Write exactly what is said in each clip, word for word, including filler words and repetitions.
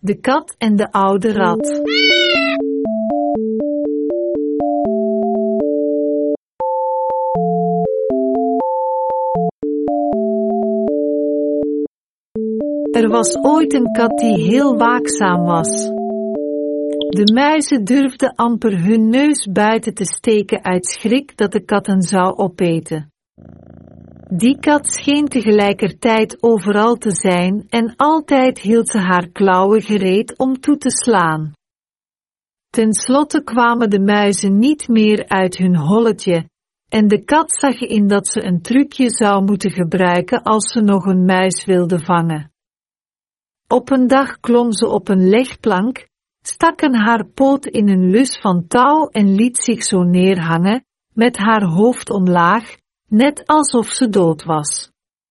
De kat en de oude rat. Er was ooit een kat die heel waakzaam was. De muizen durfden amper hun neus buiten te steken uit schrik dat de kat hen zou opeten. Die kat scheen tegelijkertijd overal te zijn en altijd hield ze haar klauwen gereed om toe te slaan. Ten slotte kwamen de muizen niet meer uit hun holletje, en de kat zag in dat ze een trucje zou moeten gebruiken als ze nog een muis wilde vangen. Op een dag klom ze op een legplank, stak haar poot in een lus van touw en liet zich zo neerhangen, met haar hoofd omlaag, net alsof ze dood was.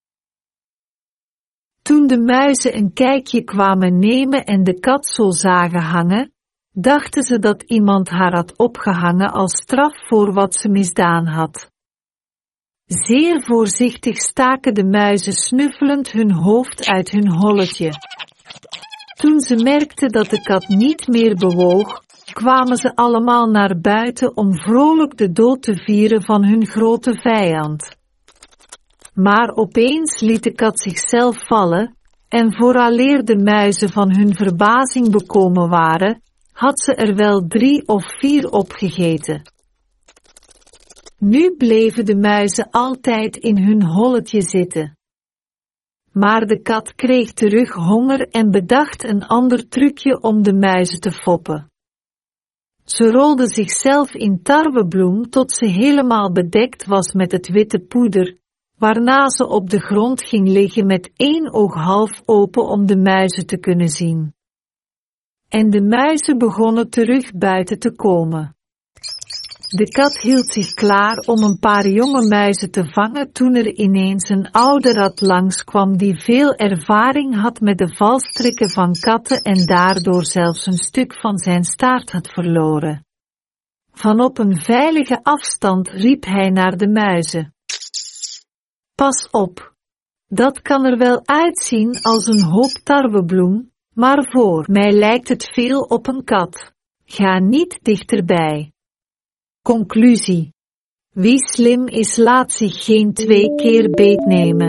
Toen de muizen een kijkje kwamen nemen en de kat zo zagen hangen, dachten ze dat iemand haar had opgehangen als straf voor wat ze misdaan had. Zeer voorzichtig staken de muizen snuffelend hun hoofd uit hun holletje. Toen ze merkten dat de kat niet meer bewoog, kwamen ze allemaal naar buiten om vrolijk de dood te vieren van hun grote vijand. Maar opeens liet de kat zichzelf vallen, en vooraleer de muizen van hun verbazing bekomen waren, had ze er wel drie of vier opgegeten. Nu bleven de muizen altijd in hun holletje zitten. Maar de kat kreeg terug honger en bedacht een ander trucje om de muizen te foppen. Ze rolde zichzelf in tarwebloem tot ze helemaal bedekt was met het witte poeder, waarna ze op de grond ging liggen met één oog half open om de muizen te kunnen zien. En de muizen begonnen terug buiten te komen. De kat hield zich klaar om een paar jonge muizen te vangen toen er ineens een oude rat langskwam die veel ervaring had met de valstrikken van katten en daardoor zelfs een stuk van zijn staart had verloren. Van op een veilige afstand riep hij naar de muizen. Pas op! Dat kan er wel uitzien als een hoop tarwebloem, maar voor mij lijkt het veel op een kat. Ga niet dichterbij. Conclusie. Wie slim is laat zich geen twee keer beetnemen.